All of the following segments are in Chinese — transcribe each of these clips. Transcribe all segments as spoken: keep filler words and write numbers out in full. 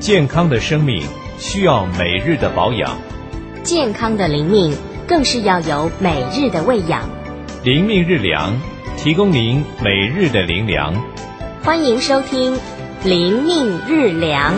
健康的生命需要每日的保养， 健康的灵命更是要有每日的喂养。 灵命日粮，提供您每日的灵粮。 欢迎收听灵命日粮。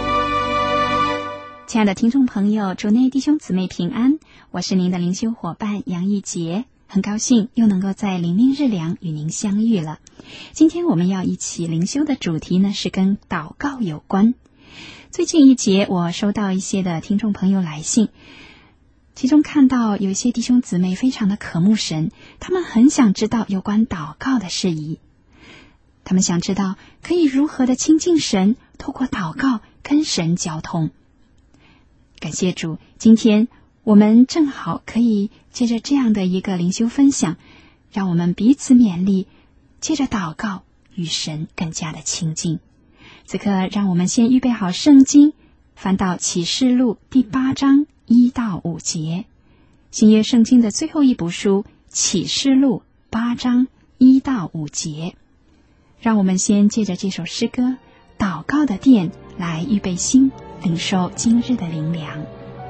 亲爱的听众朋友，主内弟兄姊妹平安，我是您的灵修伙伴杨义杰，很高兴又能够在灵命日粮与您相遇了。今天我们要一起灵修的主题呢，是跟祷告有关。最近一节我收到一些的听众朋友来信，其中看到有一些弟兄姊妹非常的渴慕神，他们很想知道有关祷告的事宜，他们想知道可以如何的亲近神，透过祷告跟神交通。感谢主，今天我们正好可以借着这样的一个灵修分享，让我们彼此勉励，借着祷告与神更加的亲近。此刻让我们先预备好圣经，翻到启示录第八章一到五节，新约圣经的最后一部书启示录八章一到五节。让我们先借着这首诗歌祷告的殿来预备心，领受今日的灵粮。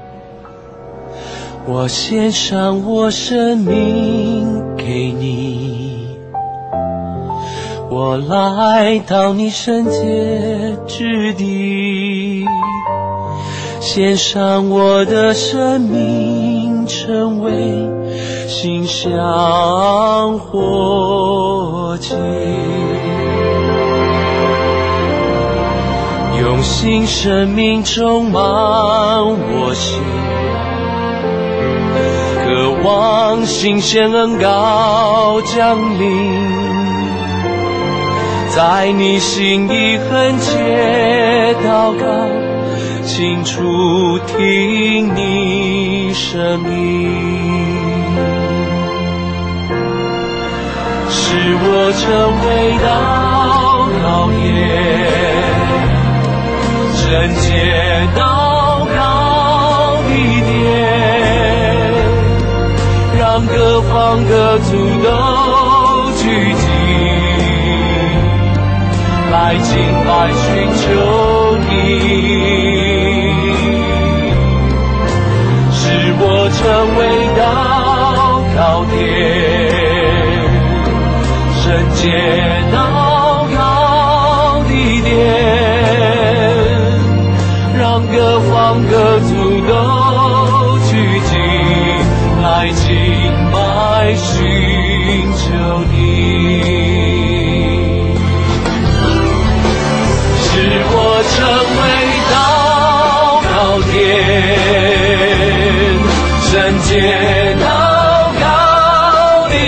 我献上我生命给你，我来到你圣洁之地，献上我的生命，成为馨香火祭，用新生命充满我心，渴望新鲜恩膏降临，在你心里恳切祷告，清楚听你声音，使我成为祷告殿，圣洁祷告的殿，让各方各族都聚集，来敬拜寻求你，使我成为祷告殿，圣洁祷告的殿，让各方各族都聚集，来敬拜寻求你，我成为祷告殿，圣洁祷告的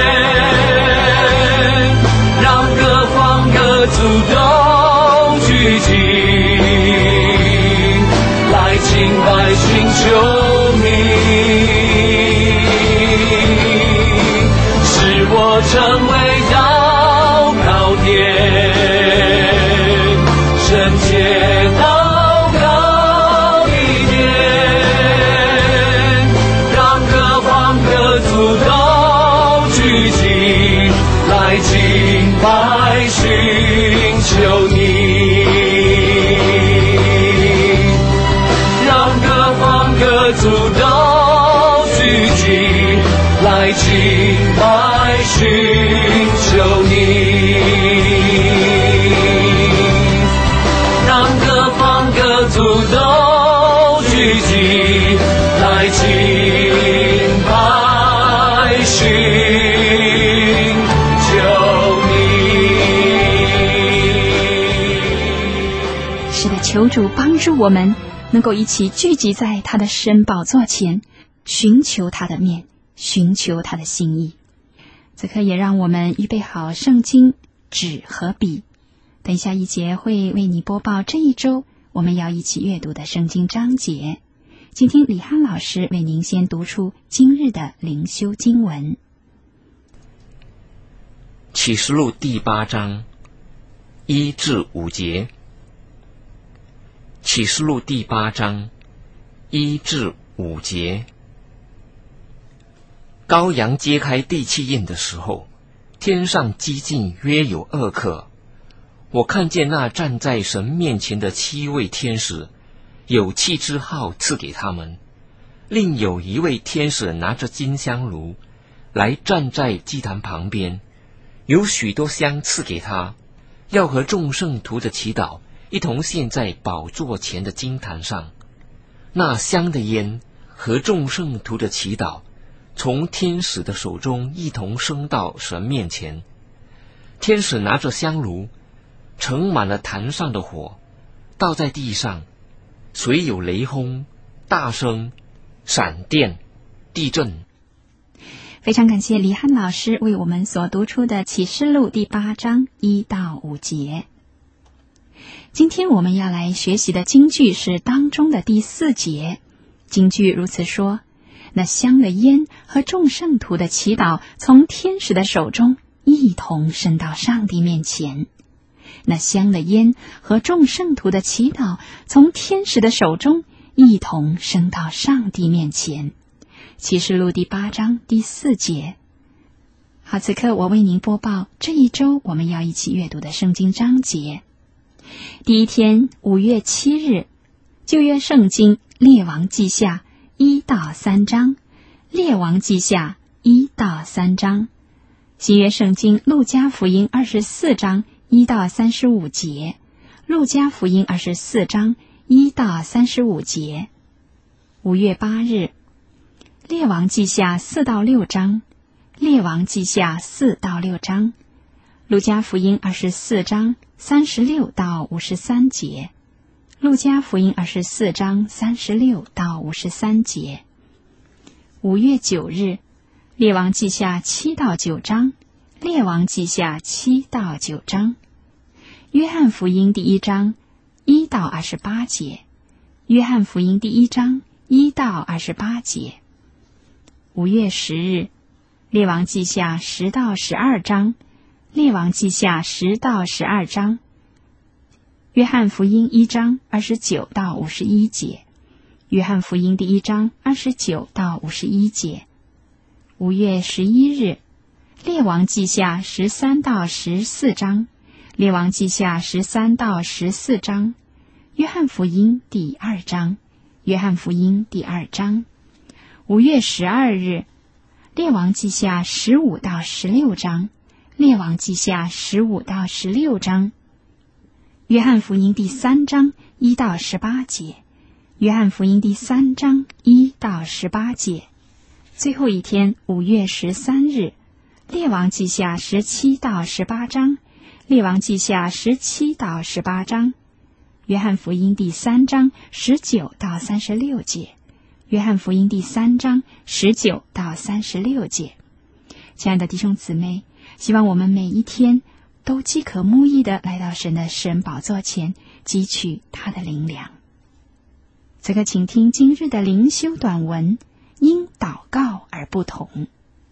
殿，让各方各族都聚集，来敬拜寻求你，使我成为祷告殿，圣洁祷告的殿，让各方各族都聚集，来敬拜寻求你，让各方各族都聚集，来敬拜寻求你，各族都聚集，来敬拜寻求你。 是的，求主帮助我们能够一起聚集在他的神宝座前，寻求他的面，寻求他的心意。此刻也让我们预备好圣经、纸和笔，等一下一节会为你播报这一周我们要一起阅读的圣经章节。今天李翰老师为您先读出今日的灵修经文。 启示录第八章一至五节。启示录第八章一至五节。羔羊揭开第七印的时候，天上激进约有二刻， 我看见那站在神面前的七位天使，有七支号赐给他们，另有一位天使拿着金香炉来站在祭坛旁边，有许多香赐给他，要和众圣徒的祈祷一同献在宝座前的金坛上。那香的烟和众圣徒的祈祷从天使的手中一同升到神面前。天使拿着香炉盛满了坛上的火，倒在地上，随有雷轰、大声、闪电、地震。 非常感谢黎汉老师为我们所读出的启示录第八章一到五节。今天我们要来学习的经句是当中的第四节，经句如此说：那香的烟和众圣徒的祈祷从天使的手中一同升到上帝面前。那香的烟和众圣徒的祈祷从天使的手中一同升到上帝面前。启示录第八章第四节。好，此刻我为您播报这一周我们要一起阅读的圣经章节。第一天，五月七日，旧约圣经列王记下一到三章，列王记下一到三章。新约圣经路加福音二十四章一到三十五节，路加福音二十四章一到三十五节。五月八日，列王记下四到六章，列王记下四到六章。路加福音二十四章三十六到五十三节，路加福音二十四章三十六到五十三节。五月九日，列王记下七到九章，列王记下七到九章。约翰福音第一章一到二十八节，约翰福音第一章一到二十八节。五月十日，列王记下十到十二章，列王记下十到十二章。约翰福音一章二十九到五十一节，约翰福音第一章二十九到五十一节。五月十一日，列王记下十三到十四章，列王记下十三到十四章。约翰福音第二章，约翰福音第二章。五月十二日，列王记下十五到十六章，列王记下十五到十六章。约翰福音第三章一到十八节，约翰福音第三章一到十八节。最后一天，五月十三日，列王记下十七到十八章，列王记下十七到十八章。约翰福音第三章十九到三十六节，约翰福音第三章十九到三十六节。亲爱的弟兄姊妹，希望我们每一天都饥渴慕义的来到神的神宝座前，汲取他的灵粮。此刻请听今日的灵修短文，因祷告而不同。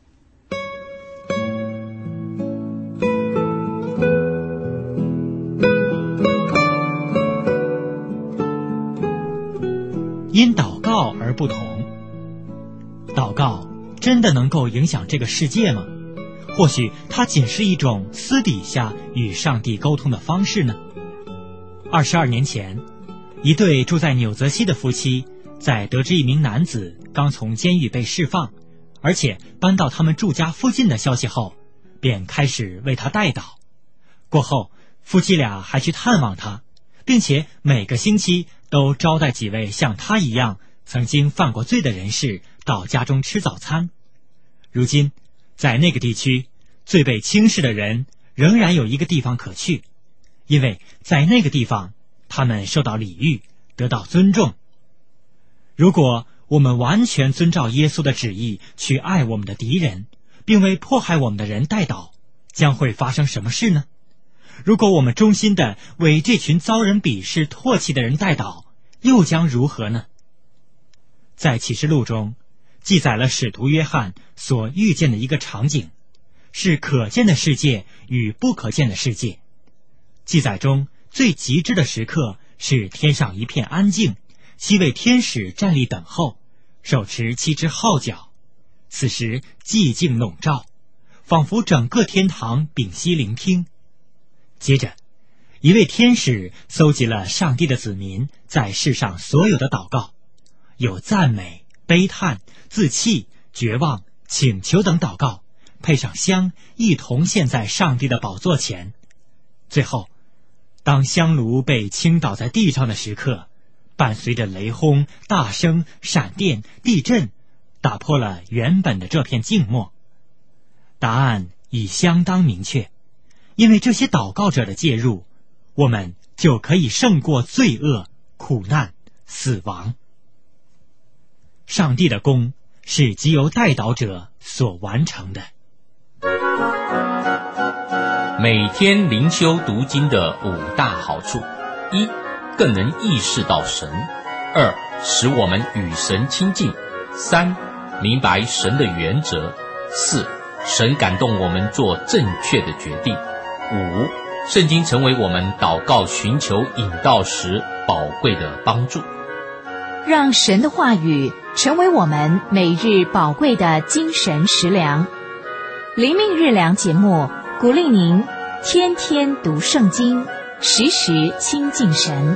因祷告而不同。祷告真的能够影响这个世界吗？或许它仅是一种私底下与上帝沟通的方式呢。二十二年前，一对住在纽泽西的夫妻在得知一名男子刚从监狱被释放，而且搬到他们住家附近的消息后，便开始为他代祷。过后，夫妻俩还去探望他，并且每个星期都招待几位像他一样曾经犯过罪的人士到家中吃早餐。如今，在那个地区，最被轻视的人仍然有一个地方可去，因为在那个地方，他们受到礼遇，得到尊重。如果我们完全遵照耶稣的旨意去爱我们的敌人，并为迫害我们的人代祷，将会发生什么事呢？如果我们忠心地为这群遭人鄙视唾弃的人代祷，又将如何呢？在启示录中记载了使徒约翰所遇见的一个场景，是可见的世界与不可见的世界。记载中最极致的时刻是天上一片安静，七位天使站立等候，手持七只号角。此时寂静笼罩，仿佛整个天堂屏息聆听。接着， 一位天使搜集了上帝的子民在世上所有的祷告，有赞美、悲叹、自弃、绝望、请求等祷告，配上香，一同献在上帝的宝座前。最后，当香炉被倾倒在地上的时刻，伴随着雷轰、大声、闪电、地震，打破了原本的这片静默。答案已相当明确，因为这些祷告者的介入，我们就可以胜过罪恶、苦难、死亡。上帝的功是藉由代祷者所完成的。 每天灵修读经的五大好处：一、更能意识到神；二、使我们与神亲近；三、明白神的原则；四、神感动我们做正确的决定；五、圣经成为我们祷告寻求引导时宝贵的帮助。 让神的话语成为我们每日宝贵的精神食粮。灵命日粮节目鼓励您天天读圣经，时时亲近神。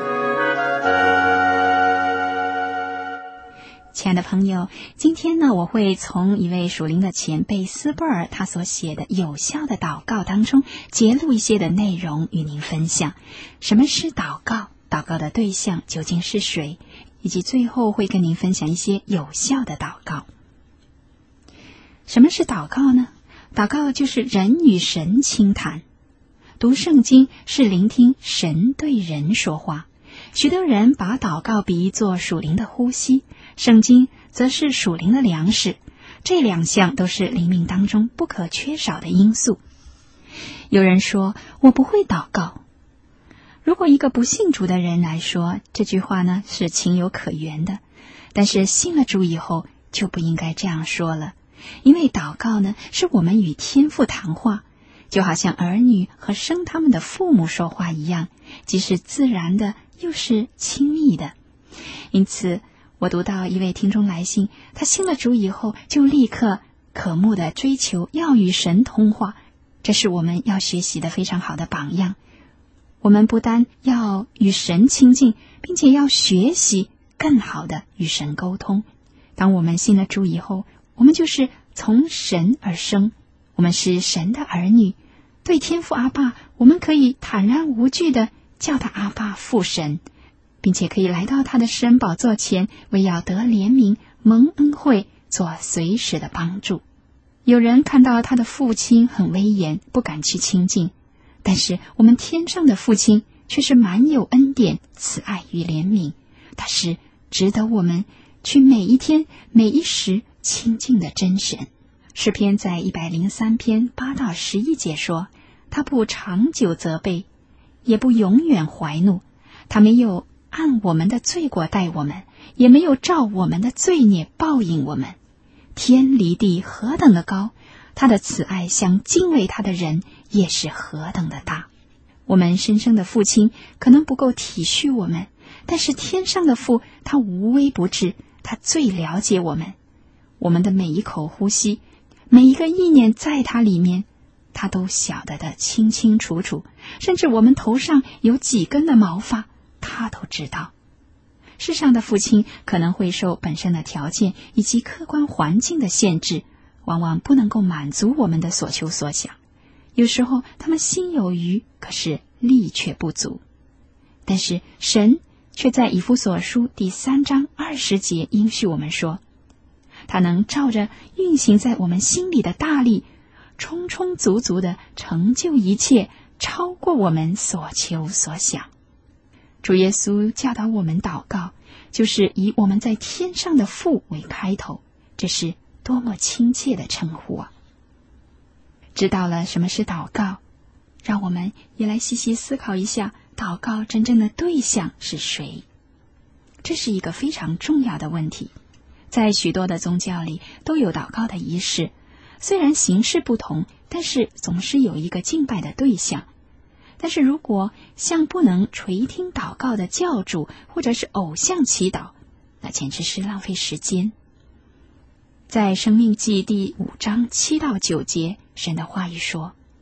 亲爱的朋友，今天呢，我会从一位属灵的前辈斯波尔他所写的有效的祷告当中截录一些的内容与您分享。什么是祷告？祷告的对象究竟是谁？以及最后会跟您分享一些有效的祷告。什么是祷告呢？祷告就是人与神倾谈。读圣经是聆听神对人说话。许多人把祷告比喻作属灵的呼吸，圣经则是属灵的粮食，这两项都是灵命当中不可缺少的因素。有人说，我不会祷告。如果一个不信主的人来说，这句话呢是情有可原的，但是信了主以后就不应该这样说了，因为祷告呢是我们与天父谈话，就好像儿女和生他们的父母说话一样，既是自然的又是亲密的。因此我读到一位听众来信，他信了主以后就立刻渴慕的追求要与神通话，这是我们要学习的非常好的榜样。我们不单要与神亲近，并且要学习更好的与神沟通。当我们信了主以后，我们就是从神而生，我们是神的儿女，对天父阿爸，我们可以坦然无惧的叫他阿爸父神，并且可以来到他的圣宝座前，为要得怜悯、蒙恩惠，做随时的帮助。有人看到他的父亲很威严，不敢去亲近，但是我们天上的父亲却是满有恩典、慈爱与怜悯，他是值得我们去每一天每一时亲近的真神。诗篇在一百零三篇八到十一节说，他不长久责备，也不永远怀怒，他没有按我们的罪过待我们，也没有照我们的罪孽报应我们。天离地何等的高，他的慈爱向敬畏他的人也是何等的大。我们深生的父亲可能不够体恤我们，但是天上的父他无微不至，他最了解我们。我们的每一口呼吸，每一个意念在他里面，他都晓得的清清楚楚，甚至我们头上有几根的毛发，他都知道。世上的父亲可能会受本身的条件以及客观环境的限制，往往不能够满足我们的所求所想。有时候他们心有余，可是力却不足。但是神却在以弗所书第三章二十节应许我们说，他能照着运行在我们心里的大力，充充足足的成就一切，超过我们所求所想。主耶稣教导我们祷告，就是以我们在天上的父为开头，这是多么亲切的称呼啊！知道了什么是祷告，让我们也来细细思考一下，祷告真正的对象是谁？这是一个非常重要的问题。在许多的宗教里都有祷告的仪式，虽然形式不同，但是总是有一个敬拜的对象。但是如果向不能垂听祷告的教主或者是偶像祈祷，那简直是浪费时间。在申命记第五章七到九节，神的话语说，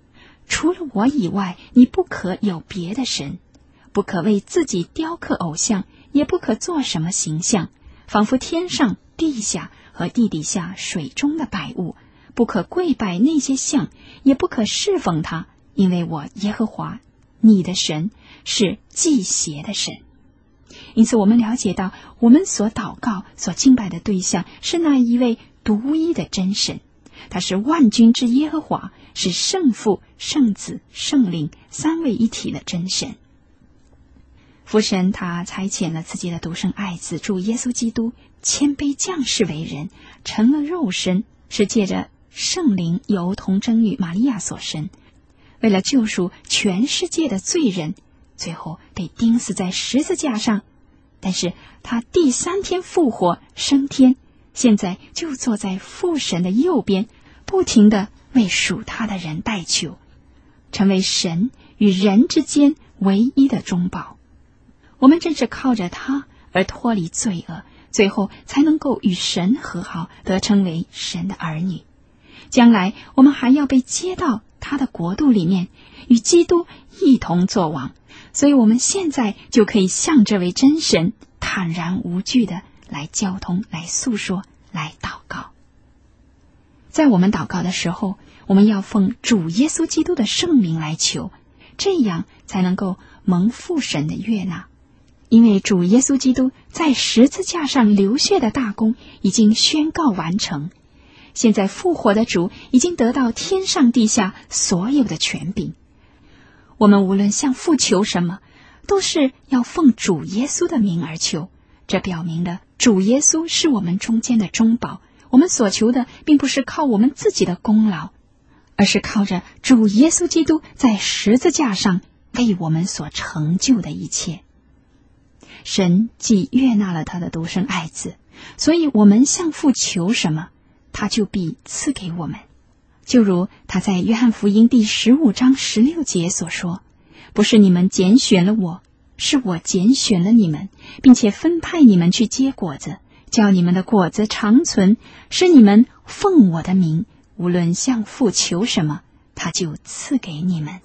除了我以外，你不可有别的神，不可为自己雕刻偶像，也不可做什么形象，仿佛天上、地下和地底下水中的百物，不可跪拜那些像，也不可侍奉他，因为我耶和华你的神是忌邪的神。因此我们了解到，我们所祷告所敬拜的对象是那一位独一的真神，他是万军之耶和华，是圣父、圣子、圣灵三位一体的真神。父神他差遣了自己的独生爱子主耶稣基督，谦卑降世为人，成了肉身，是借着圣灵由童贞女玛利亚所生，为了救赎全世界的罪人，最后被钉死在十字架上。但是他第三天复活升天，现在就坐在父神的右边，不停地为属他的人代求，成为神与人之间唯一的中保。我们正是靠着他而脱离罪恶，最后才能够与神和好，得称为神的儿女。将来我们还要被接到他的国度里面，与基督一同作王。所以我们现在就可以向这位真神坦然无惧的来交通，来诉说，来祷告。在我们祷告的时候，我们要奉主耶稣基督的圣名来求，这样才能够蒙父神的悦纳。因为主耶稣基督在十字架上流血的大功已经宣告完成，现在复活的主已经得到天上地下所有的权柄。我们无论向父求什么，都是要奉主耶稣的名而求，这表明了主耶稣是我们中间的中保。我们所求的并不是靠我们自己的功劳，而是靠着主耶稣基督在十字架上为我们所成就的一切。神既悦纳了他的独生爱子，所以我们向父求什么，他就必赐给我们。就如他在约翰福音第十五章十六节所说，不是你们拣选了我，是我拣选了你们，并且分派你们去结果子，叫你们的果子长存，使你们奉我的名，无论向父求什么，他就赐给你们。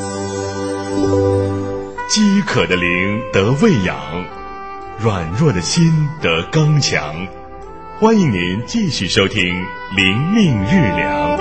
饥渴的灵得喂养，软弱的心得刚强。欢迎您继续收听灵命日粮。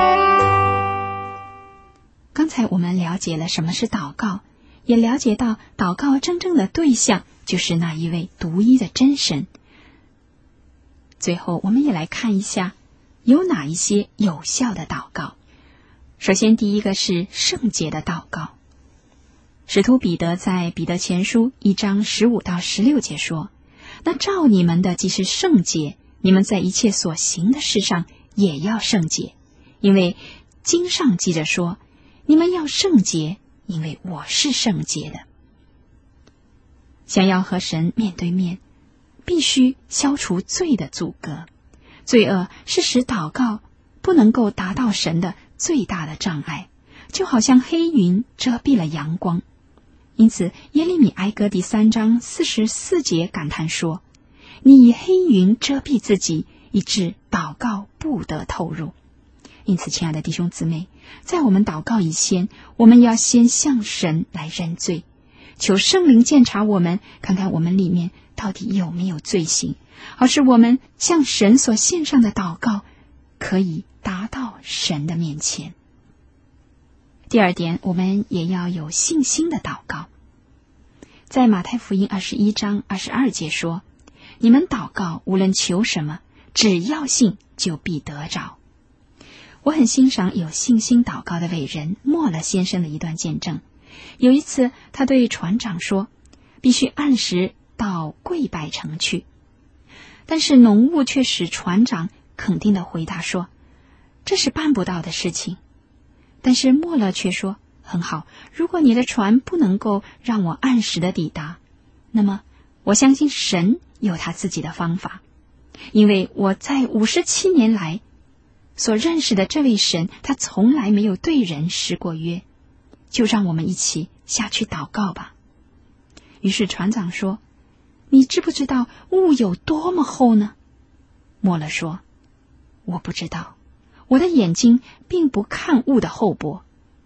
刚才我们了解了什么是祷告，也了解到祷告真正的对象就是那一位独一的真神。最后我们也来看一下有哪一些有效的祷告。首先第一个是圣洁的祷告。使徒彼得在彼得前书一章十五到十六节说，那照你们的既是圣洁，你们在一切所行的事上也要圣洁，因为经上记着说，你们要圣洁，因为我是圣洁的。想要和神面对面，必须消除罪的阻隔。罪恶是使祷告不能够达到神的最大的障碍，就好像黑云遮蔽了阳光。因此耶利米哀歌第三章四十四节感叹说，你以黑云遮蔽自己，以致祷告不得透入。因此亲爱的弟兄姊妹，在我们祷告以前，我们要先向神来认罪，求圣灵鉴察我们，看看我们里面到底有没有罪行，而是我们向神所献上的祷告可以达到神的面前。第二点，我们也要有信心的祷告。在马太福音二十一章二十二节说，你们祷告无论求什么，只要信，就必得着。我很欣赏有信心祷告的伟人莫勒先生的一段见证。有一次他对船长说，必须按时到贵柏城去，但是浓雾却使船长肯定地回答说，这是办不到的事情。但是莫勒却说，很好，如果你的船不能够让我按时的抵达，那么我相信神有他自己的方法，因为我在五十七年来所认识的这位神，他从来没有对人失过约，就让我们一起下去祷告吧。于是船长说，你知不知道雾有多么厚呢？莫勒说，我不知道，我的眼睛并不看雾的厚薄，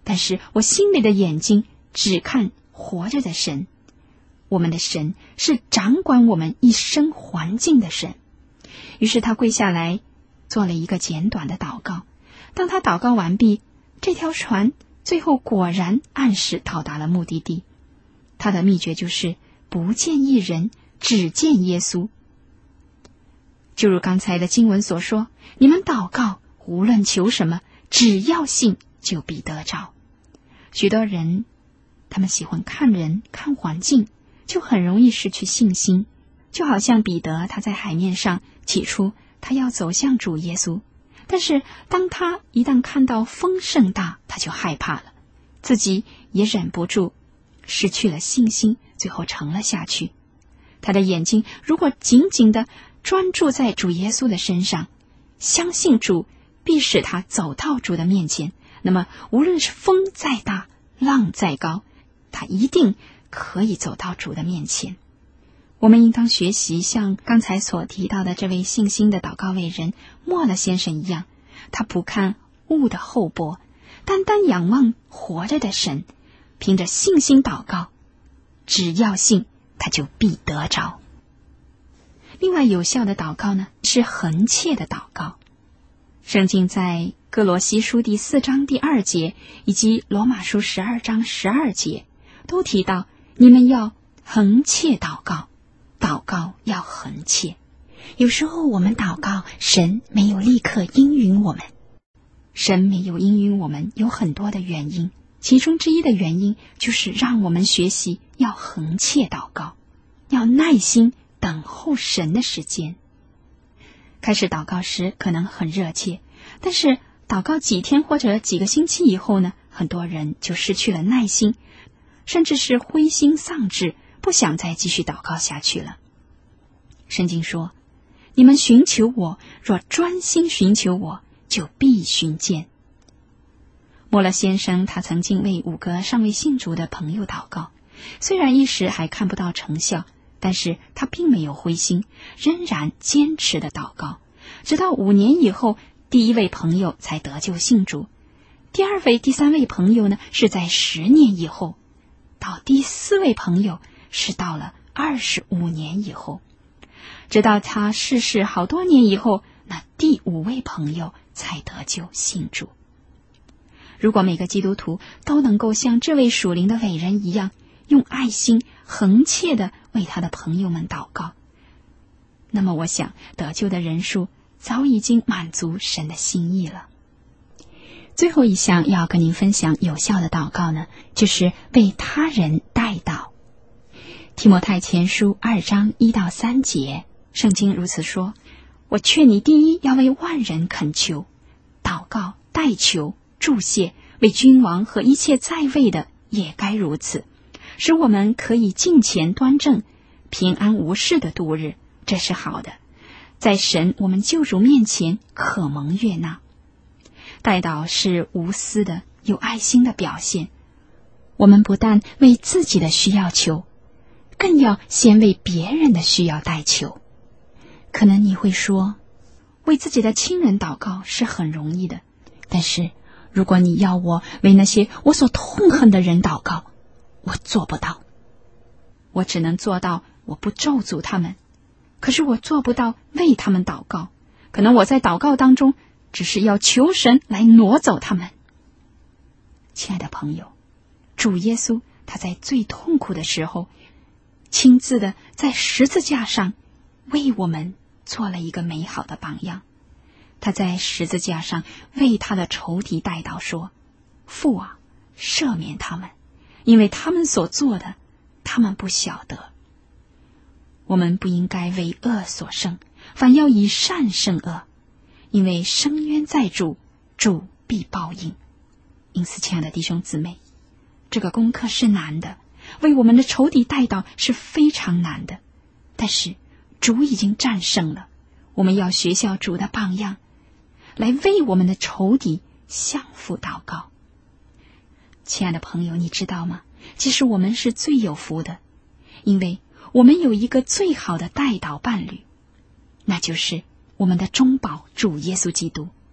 但是我心里的眼睛只看活着的神。我们的神是掌管我们一生环境的神。于是他跪下来做了一个简短的祷告。当他祷告完毕，这条船最后果然按时到达了目的地。他的秘诀就是不见一人，只见耶稣。就如刚才的经文所说，你们祷告无论求什么，只要信，就必得着。许多人他们喜欢看人看环境，就很容易失去信心。就好像彼得他在海面上，起初他要走向主耶稣，但是当他一旦看到风盛大，他就害怕了，自己也忍不住失去了信心，最后沉了下去。他的眼睛如果紧紧地专注在主耶稣的身上，相信主必使他走到主的面前，那么无论是风再大，浪再高，他一定可以走到主的面前。我们应当学习像刚才所提到的这位信心的祷告伟人莫勒先生一样，他不看物的厚薄，单单仰望活着的神，凭着信心祷告，只要信，他就必得着。另外有效的祷告呢，是恒切的祷告。圣经在哥罗西书第四章第二节以及罗马书十二章十二节都提到，你们要恒切祷告，祷告要恒切。有时候我们祷告，神没有立刻应允我们。神没有应允我们有很多的原因，其中之一的原因就是让我们学习要恒切祷告，要耐心等候神的时间。开始祷告时可能很热切，但是祷告几天或者几个星期以后呢，很多人就失去了耐心，甚至是灰心丧志，不想再继续祷告下去了。圣经说，你们寻求我，若专心寻求我，就必寻见。莫勒先生他曾经为五个尚未信主的朋友祷告，虽然一时还看不到成效，但是他并没有灰心，仍然坚持的祷告，直到五年以后，第一位朋友才得救信主，第二位第三位朋友呢是在十年以后，到第四位朋友是到了二十五年以后，直到他逝世好多年以后，那第五位朋友才得救信主。如果每个基督徒都能够像这位属灵的伟人一样，用爱心恒切地为他的朋友们祷告，那么我想得救的人数早已经满足神的心意了。最后一项要跟您分享有效的祷告呢，就是为他人代祷。提摩太前书二章一到三节，圣经如此说，我劝你第一要为万人恳求，祷告、代求、祝谢，为君王和一切在位的也该如此，使我们可以敬虔端正，平安无事的度日，这是好的，在神我们救主面前可蒙悦纳。代祷是无私的、有爱心的表现。我们不但为自己的需要求，更要先为别人的需要代求。可能你会说，为自己的亲人祷告是很容易的，但是如果你要我为那些我所痛恨的人祷告，我做不到。我只能做到我不咒诅他们，可是我做不到为他们祷告。可能我在祷告当中只是要求神来挪走他们。亲爱的朋友，主耶稣他在最痛苦的时候，亲自的在十字架上为我们做了一个美好的榜样。他在十字架上为他的仇敌代祷说，父啊，赦免他们，因为他们所做的，他们不晓得。我们不应该为恶所胜，反要以善胜恶，因为伸冤在主，主必报应。因此，亲爱的弟兄姊妹，这个功课是难的，为我们的仇敌代祷是非常难的，但是主已经战胜了。我们要学效主的榜样，来为我们的仇敌相互祷告。亲爱的朋友，你知道吗？其实我们是最有福的，因为我们有一个最好的代祷伴侣，那就是我们的中保主耶稣基督。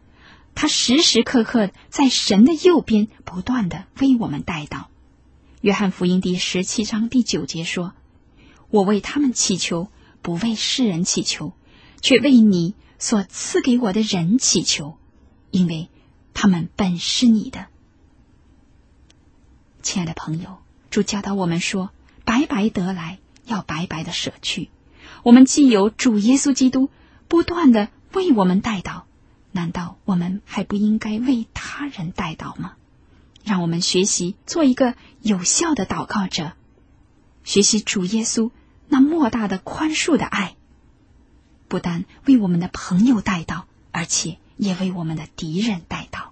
他时时刻刻在神的右边不断的为我们代祷。约翰福音第十七章第九节说，我为他们祈求，不为世人祈求，却为你所赐给我的人祈求，因为他们本是你的。亲爱的朋友，主教导我们说，白白得来，要白白的舍去。我们既有主耶稣基督不断的为我们代祷，难道我们还不应该为他人代祷吗？让我们学习做一个有效的祷告者，学习主耶稣那莫大的宽恕的爱，不但为我们的朋友代祷，而且也为我们的敌人代祷。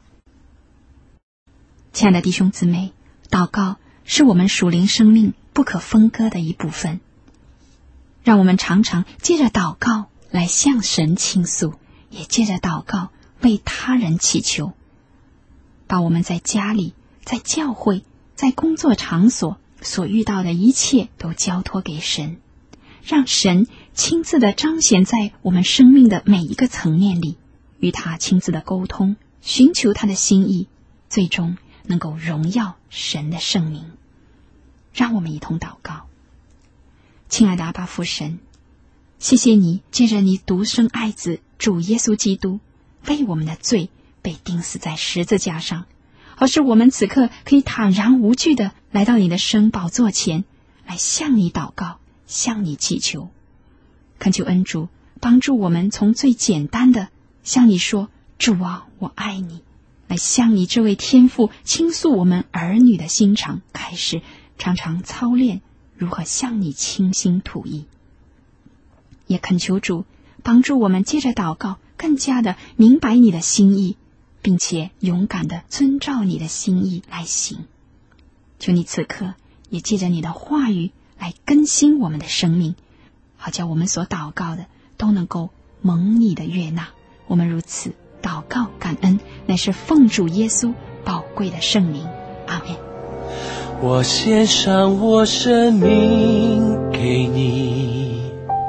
亲爱的弟兄姊妹，祷告是我们属灵生命不可分割的一部分。让我们常常借着祷告来向神倾诉，也借着祷告为他人祈求，把我们在家里、在教会、在工作场所所遇到的一切都交托给神，让神亲自的彰显在我们生命的每一个层面里，与他亲自的沟通，寻求他的心意，最终能够荣耀神的圣名。让我们一同祷告。亲爱的阿爸父神，谢谢你借着你独生爱子主耶稣基督为我们的罪被钉死在十字架上，而是我们此刻可以坦然无惧地来到你的圣宝座前，来向你祷告，向你祈求。恳求恩主帮助我们从最简单的向你说主啊我爱你，来向你这位天父倾诉我们儿女的心肠开始，常常操练如何向你倾心吐意。也恳求主帮助我们接着祷告更加的明白你的心意，并且勇敢的遵照你的心意来行。求你此刻也借着你的话语来更新我们的生命，好叫我们所祷告的都能够蒙你的悦纳。我们如此祷告感恩，乃是奉主耶稣宝贵的圣名，阿们。 我献上我生命给你，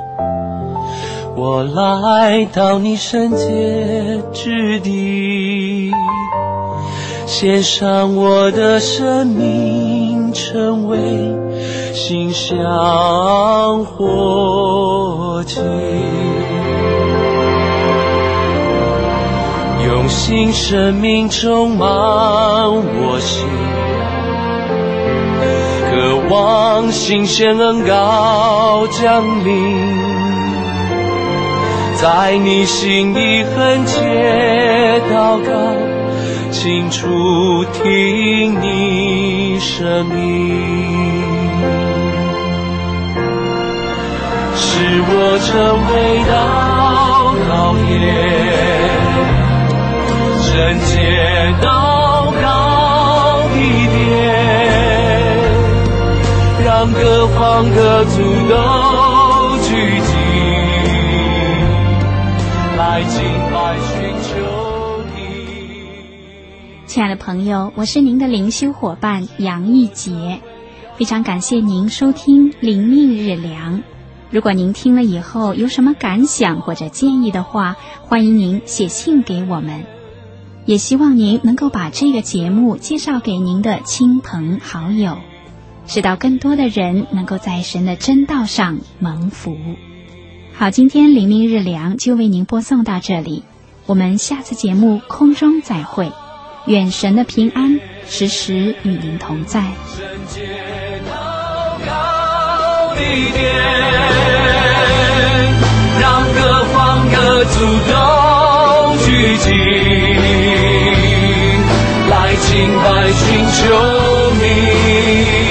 我来到你圣洁之地，献上我的生命，成为馨香火祭，用新生命充满我心，渴望新鲜恩膏降临，在你心里恳切祷告，清楚听你声音，使我成为祷告耶，圣洁祷告的殿，让各方各族都聚集，来敬拜寻求你。 亲爱的朋友，我是您的灵修伙伴杨玉洁，非常感谢您收听灵命日粮。如果您听了以后有什么感想或者建议的话，欢迎您写信给我们，也希望您能够把这个节目介绍给您的亲朋好友，使到更多的人能够在神的真道上蒙福。好，今天灵命日粮就为您播送到这里，我们下次节目空中再会，愿神的平安时时与您同在。 圣洁祷告的殿，让各方各族都聚集，来敬拜寻求你。